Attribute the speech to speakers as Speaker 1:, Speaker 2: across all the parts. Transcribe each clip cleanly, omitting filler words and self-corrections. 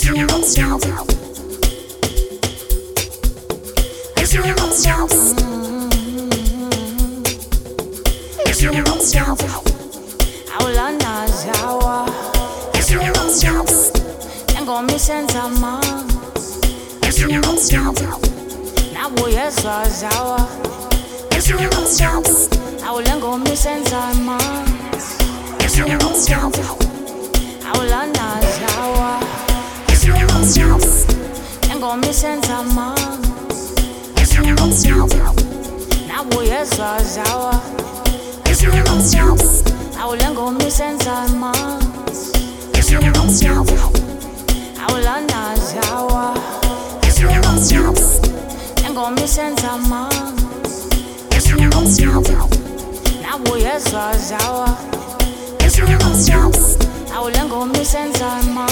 Speaker 1: Aulana zawa Engomi senza ma Nabuye zawa Aulengomi senza ma Aulana zawa Engomi senza ma Nabuye zawa Aulengomi senza ma Aulana zawa Engomi senza ma Nabuye zawa Aulengomi senza ma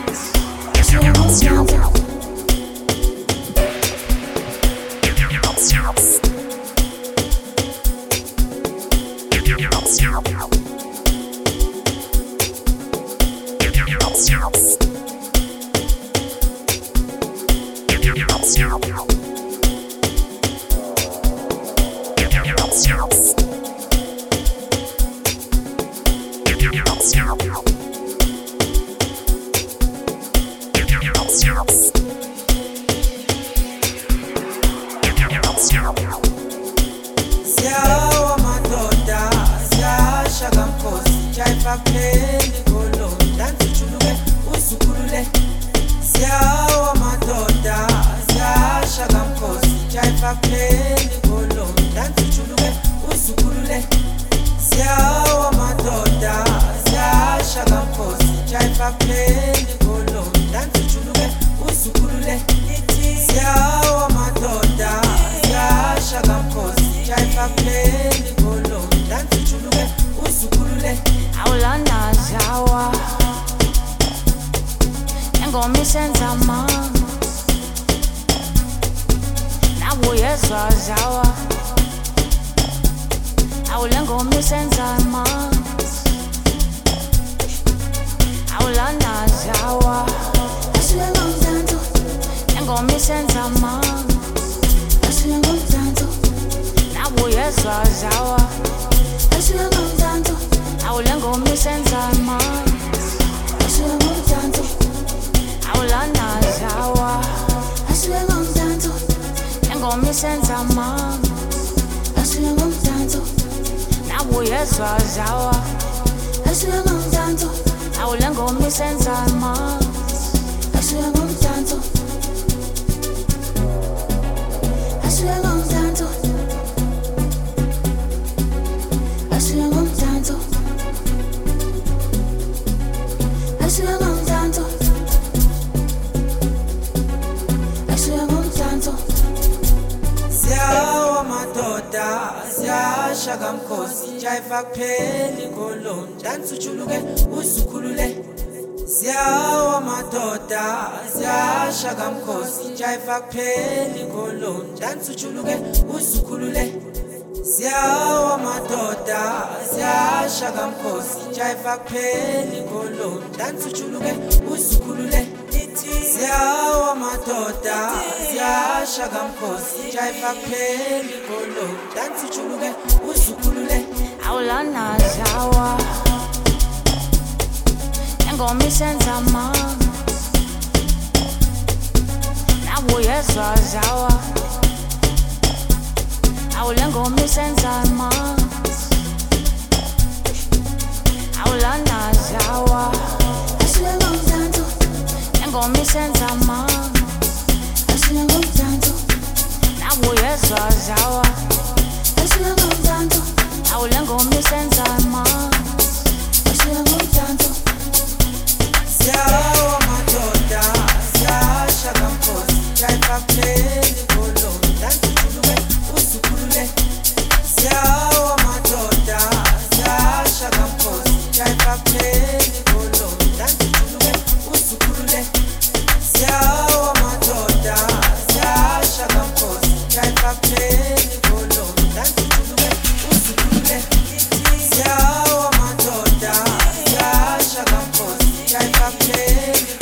Speaker 2: Siyawa madoda, siyashaka mkhosi, jaifa pheli golo, dansi chuluke, usukulule. Siyawa madoda, siyashaka mkhosi, jaifa pheli golo, dansi chuluke, usukulule. Siyawa madoda, siyashaka mkhosi, jaifa pheli golo, dansi chuluke, usukulule. Siyawa madoda, siyashaka mkhosi, jaifa pheli golo, dansi chuluke, usukulule.
Speaker 1: Aulana zawa Engomi senza ma Nabuye zawa Aulengomi senza ma Aulana zawa Engomi senza ma Nabuye zawa Aulengomi senza ma Aulana zawa Engomi senza ma Nabuye zawa Aulengomi senza ma
Speaker 2: Siyawa madoda, siyashaka mkhosi, jaifa pheli golo, dansi chuluke, usukulule. Siyawa madoda, siyashaka mkhosi, jaifa pheli golo, dansi chuluke, usukulule. Siyawa madoda, siyashaka mkhosi, jaifa pheli golo, dansi chuluke, usukulule. Siyawa madoda, siyashaka mkhosi, jaifa pheli golo, dansi chuluke, usukulule.
Speaker 1: Aulana zawa Engomi senza ma Nabuye zawa Aulengomi senza ma Aulana zawa Engomi senza ma Nabuye zawa Aulengomi senza ma
Speaker 2: Siyawa madoda, siyashaka mkhosi, jaifa pheli golo, dansi chuluke, usukulule. Siyawa madoda, siyashaka mkhosi, jaifa pheli golo, dansi chuluke, usukulule. Siyawa madoda, siyashaka mkhosi, jaifa pheli golo, dansi chuluke, usukulule. Siyawa madoda, siyashaka mkhosi, jaifa pheli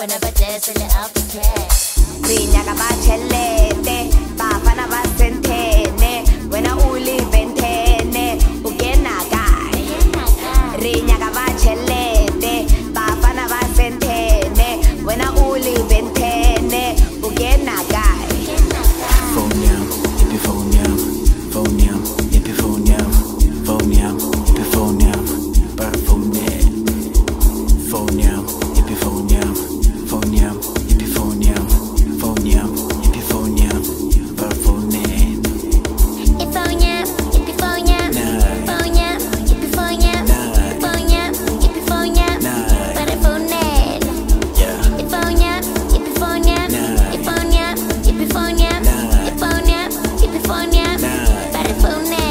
Speaker 1: bafana badesele upgrade.
Speaker 3: Rinya kabachelete bafana basentene wena uliventene ugena kae. Rinya kabachelete bafana basentene wena uliventene ugena kae.
Speaker 4: Phone yam, yippee phone yam, phone yam, yippee phone yam, phone yam, yippee phone yam, bar phone net. Phone yam, yippee phone yam, phone yam, yippee phone yam, phone yam, yippee phone yam, bar phone net.
Speaker 5: Phone yam, yippee phone yam, phone yam, yippee phone yam, phone yam, yippee phone yam, bar phone net.
Speaker 4: Yeah.
Speaker 5: Phone yam, yippee phone yam, phone yam, yippee phone yam, phone yam, yippee phone yam, bar phone net.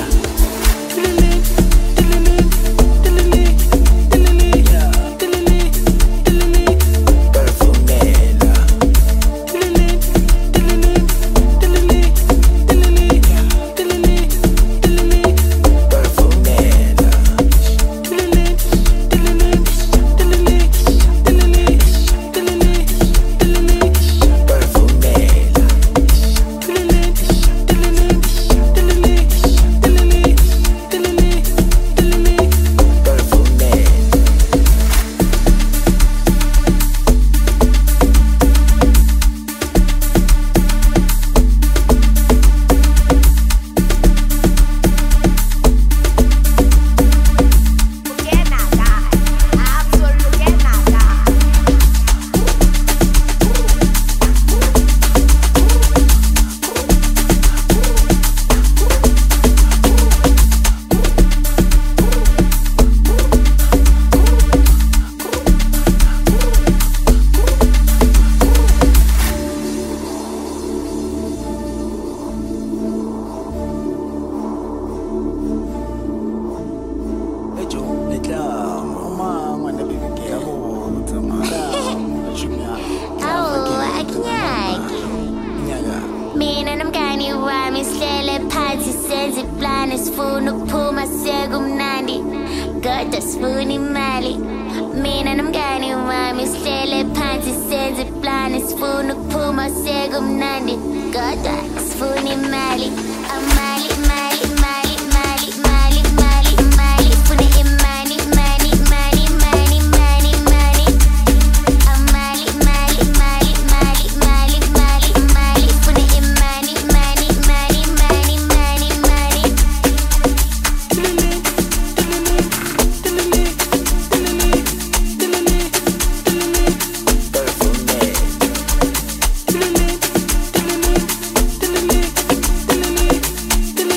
Speaker 5: Mina nomngani wami sihlele phansi senze iplani sifuna ukuphuma sekumnandi kodwa sifuna imali. Mina nomngani wami sihlele phansi senze iplani sifuna ukuphuma sekumnandi kodwa sifuna imali. Amali, mali, mali, mali, mali, mali, mali, sifuna imali, mali, mali, mali, mali, mali. Amali, mali, mali, mali, mali, mali, mali, sifuna imali, mali, mali, mali, mali, mali.
Speaker 4: Bar phone net.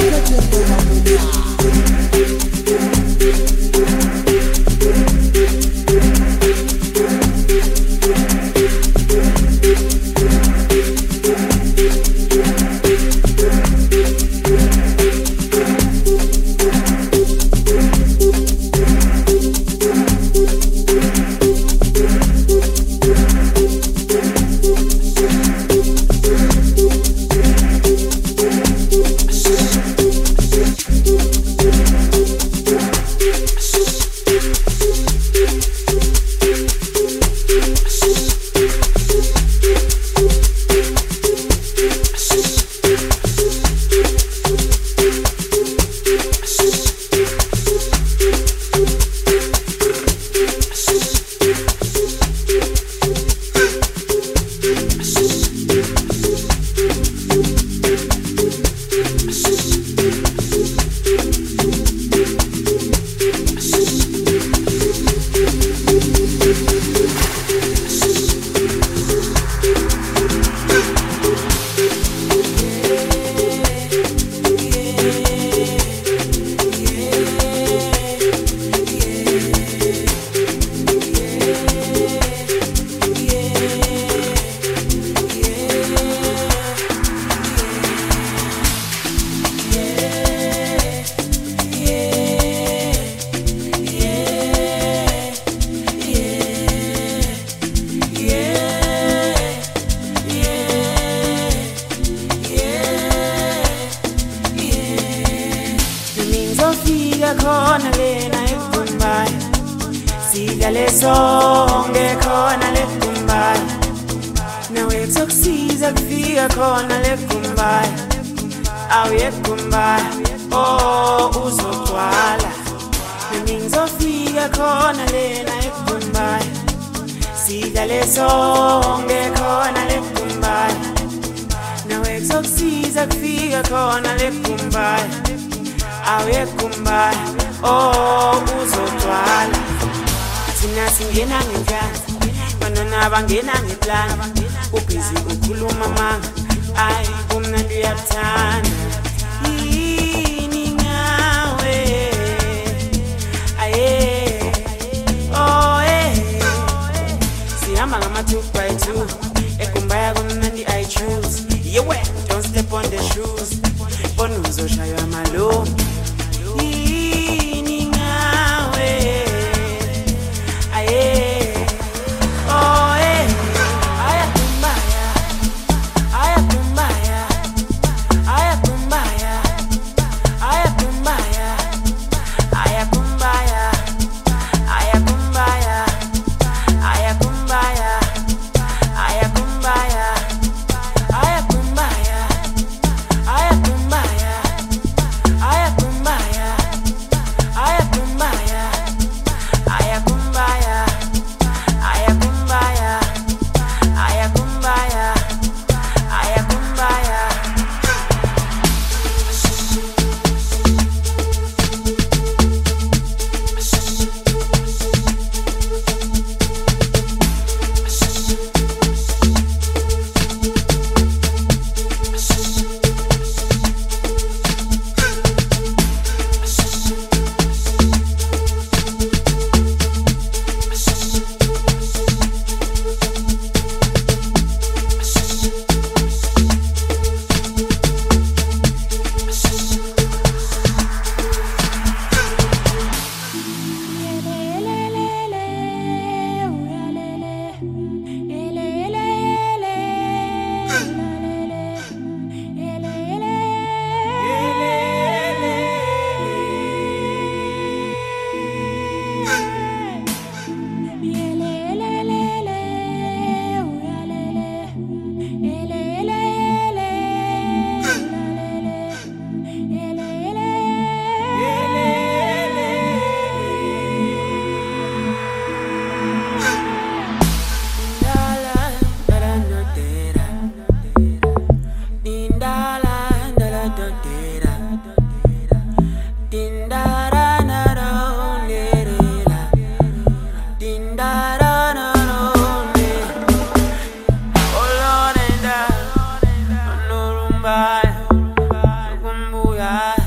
Speaker 2: khona lena eGumbayi sidlale sonke khona leGumbayi nawe kuzokusiza kufika khona leGumbayi awuye eGumbayi oh uzogcwala nami ngizofika khona lena eGumbayi sidlale sonke khona leGumbayi nawe kuzokusiza kufika khona leGumbayi awuye eGumbayi oh uzogcwala thina singena ngenkani bantwana bangena ngeplan ubhizi ukhuluma manga ayi kumnandi uyakuthanda yini ngawe aye oh sihamba ngama-2x2 eGumbayi kumnandi I choose yewe don't step on the shoes bona uzoshaywa amalungu Bye.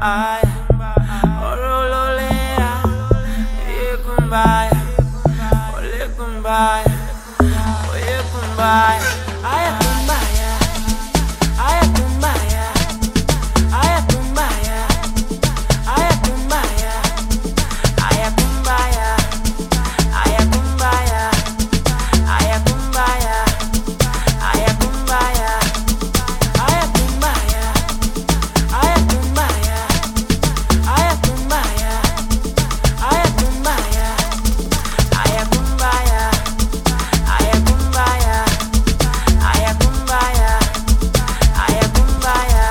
Speaker 2: ay orololea oye kumbaya ole kumbaya oye kumbaya aya kumbaya aya kumbaya aya kumbaya aya kumbaya aya kumbaya aya kumbaya aya kumbaya aya kumbaya aya kumbaya aya kumbaya aya kumbaya aya kumbaya aya kumbaya aya kumbaya aya kumbaya aya kumbaya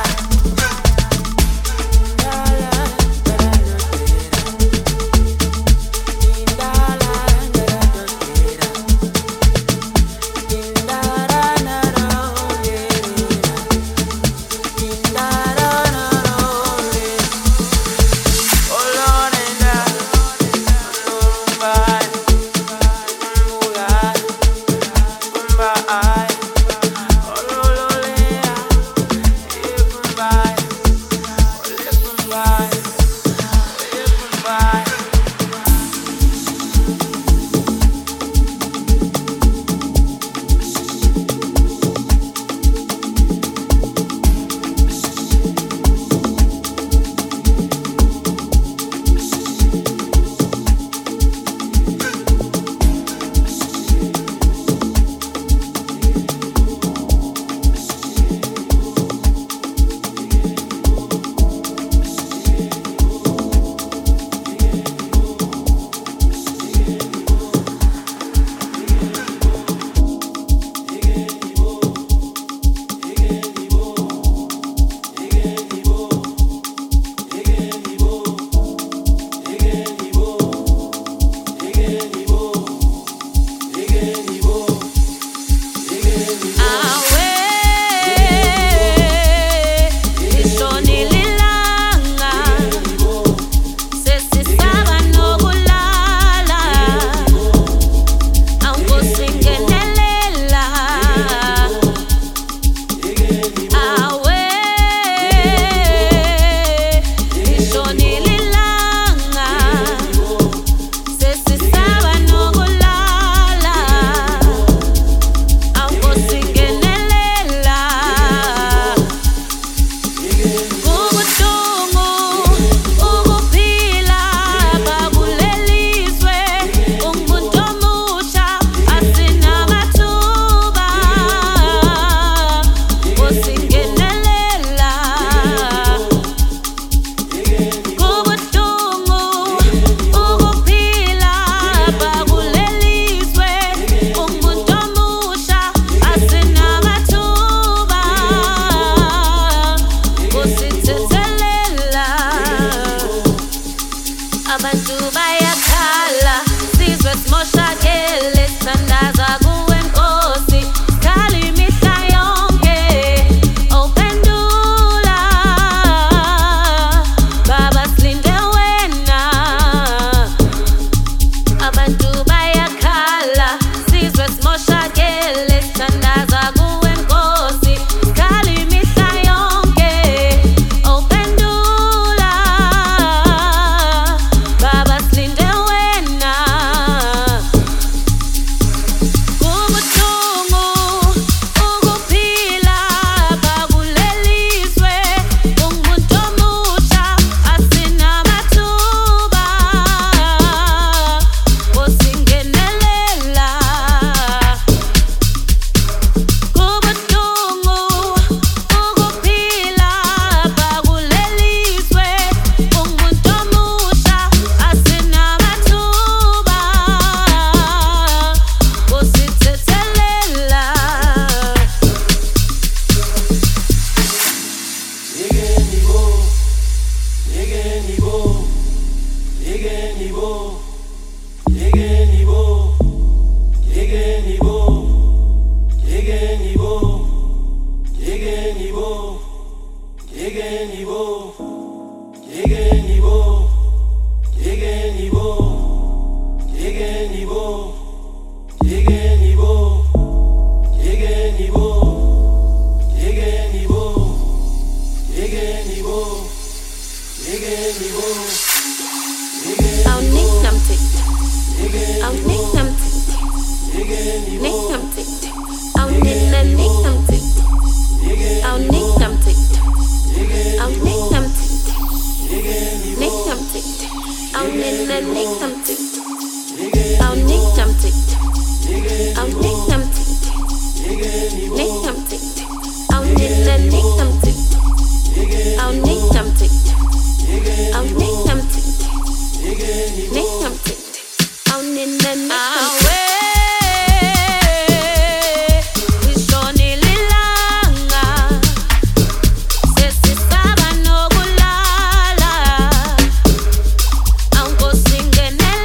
Speaker 6: Singenela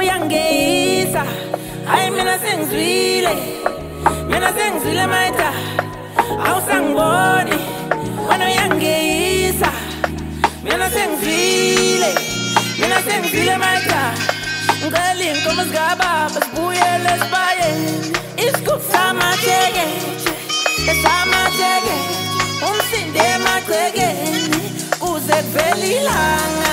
Speaker 6: uyangeyisa hayi mina sengizwile maita awusangiboni wena uyangeyisa mina sengizwile maita ngicela inkomo zikababa sibuyele esibayeni isigubhu samatsheke umsinde emagcekeni kuze kuvele ilanga.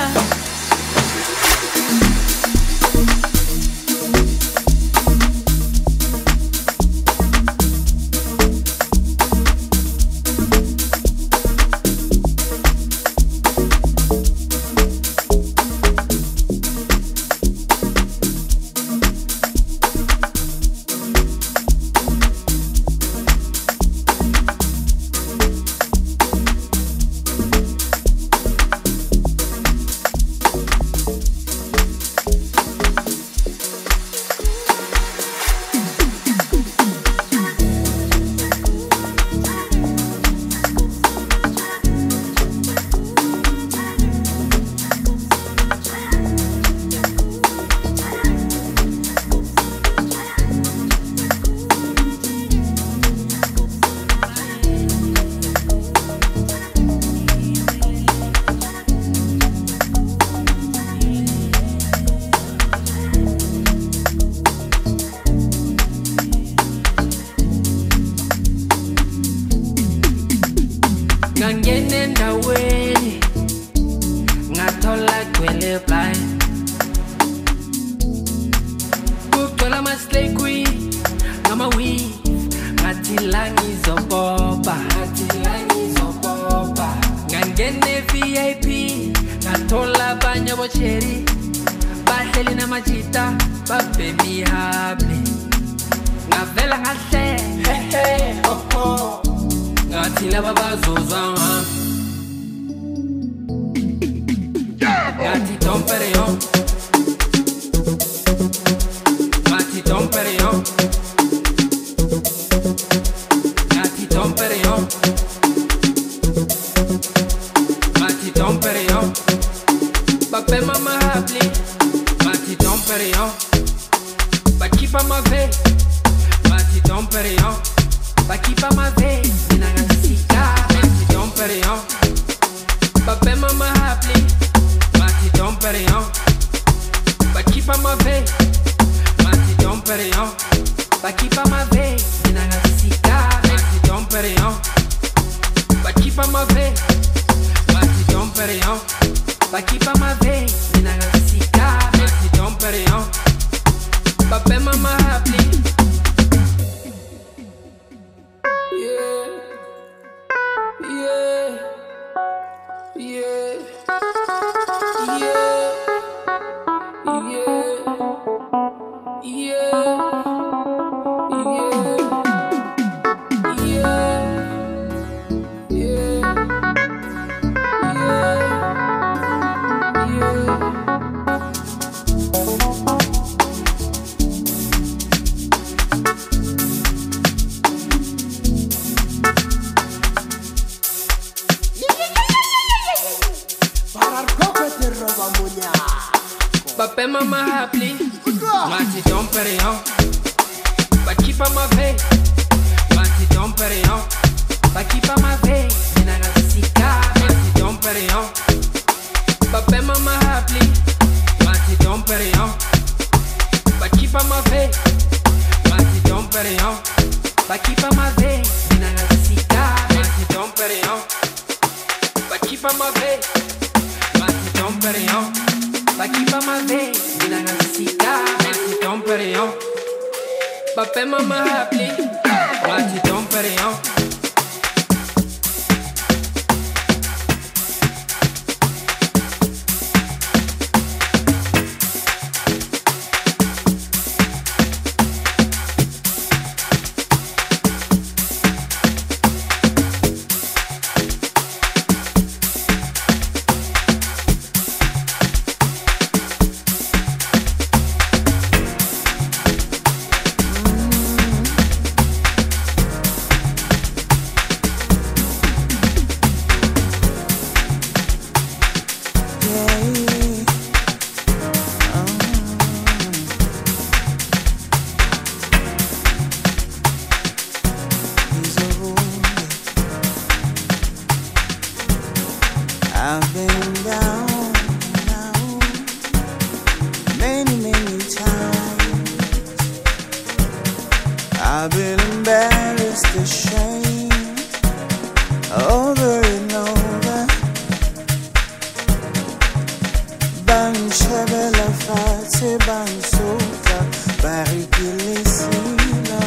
Speaker 7: shebela fatshe ba nsotla ba re ke lesila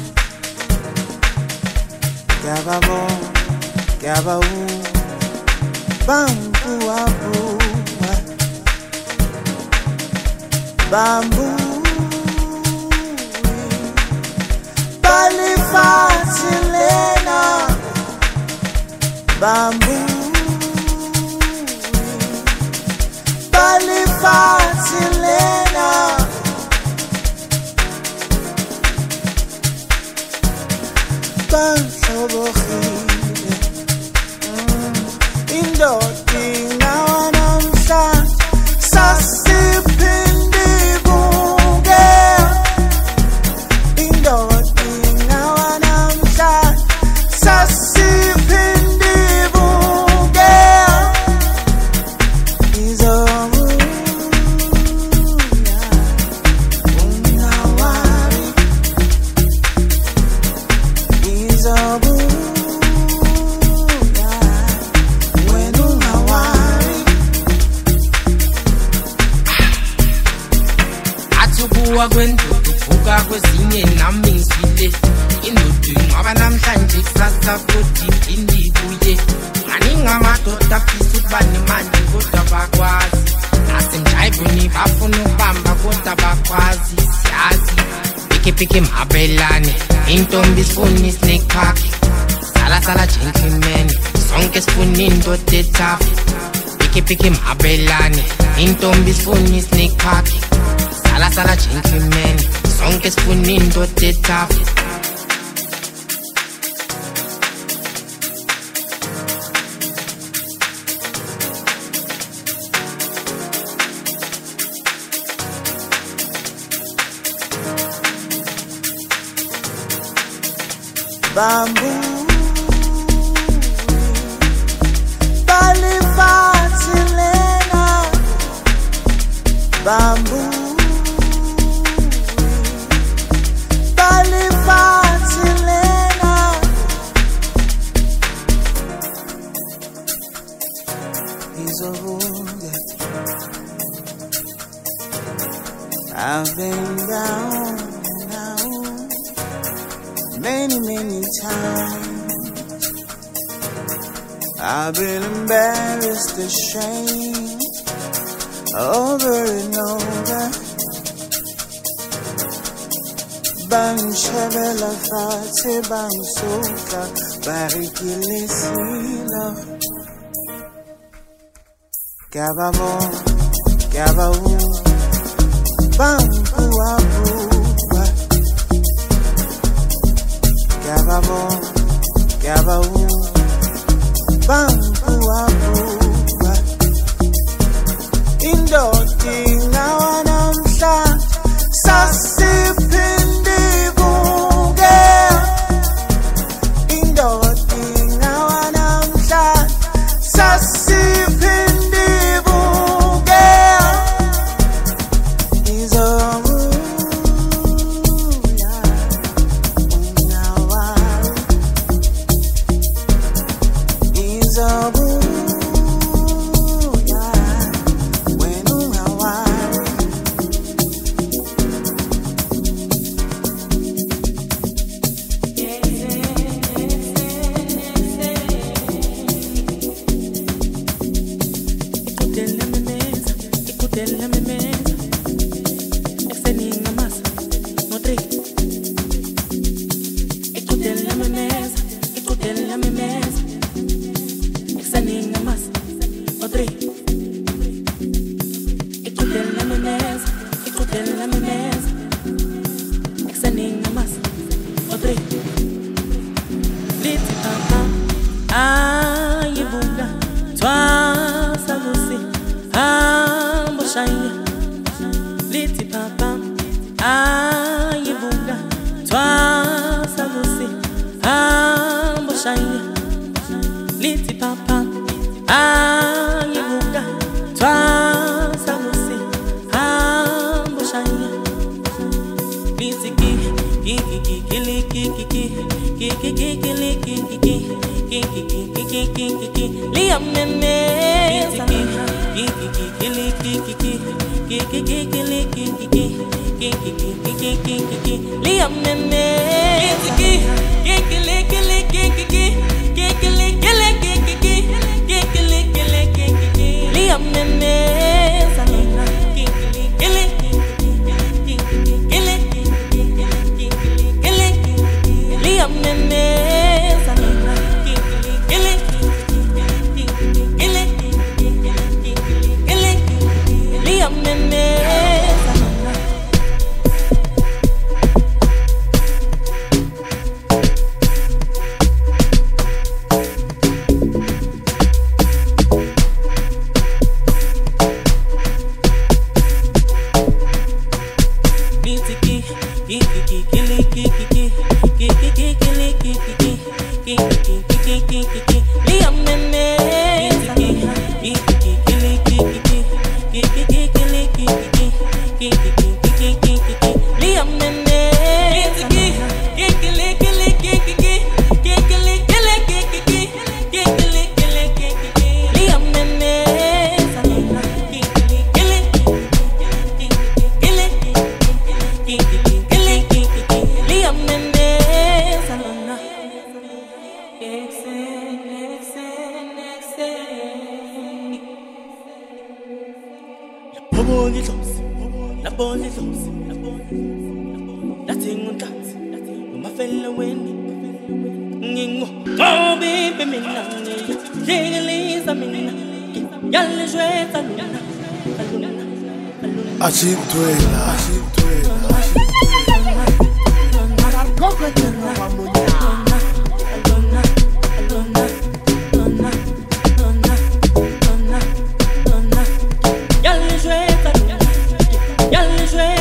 Speaker 7: ke ba bona ke ba bambu abua bambu balifatshe lena bambu balifatshe lena banhlobogile indodi ngawa namhlanje sasiphinde ibuke indodi ngawa namhlanje sasiphinde ibuke izobuya ungawari izobuya wena ungawari
Speaker 8: athubuka kwendudu uvuka kwezinye nami ngisile indudu ingaba namhlanje kusasa futhi indibuye nganingamadoda afisa ukuba nemali kodwa bakwazi nasenjayivuni bafuna ukubamba kodwa bakwazi siyazi pikipiki mabelane intombi sifuna isnake park sala gentleman sonke sifuna indoda ethafu pikipiki mabelane intombi sifuna isnake park sala gentleman sonke sifuna indoda ethafu
Speaker 7: bambu balifatshe lena bambu balifatshe lena izobuya I've been down many times. I've been embarrassed, ashamed, over and over. Bang shebela fatshe bang sotla bariki lesila kababo kabau bang abu Gababo, Gabau, Bambu Abuba Indoti ngawa namhlanje sasiphinde ibuke Indoti ngawa namhlanje sasiphinde ibuke
Speaker 6: Liam Y'a les jouets,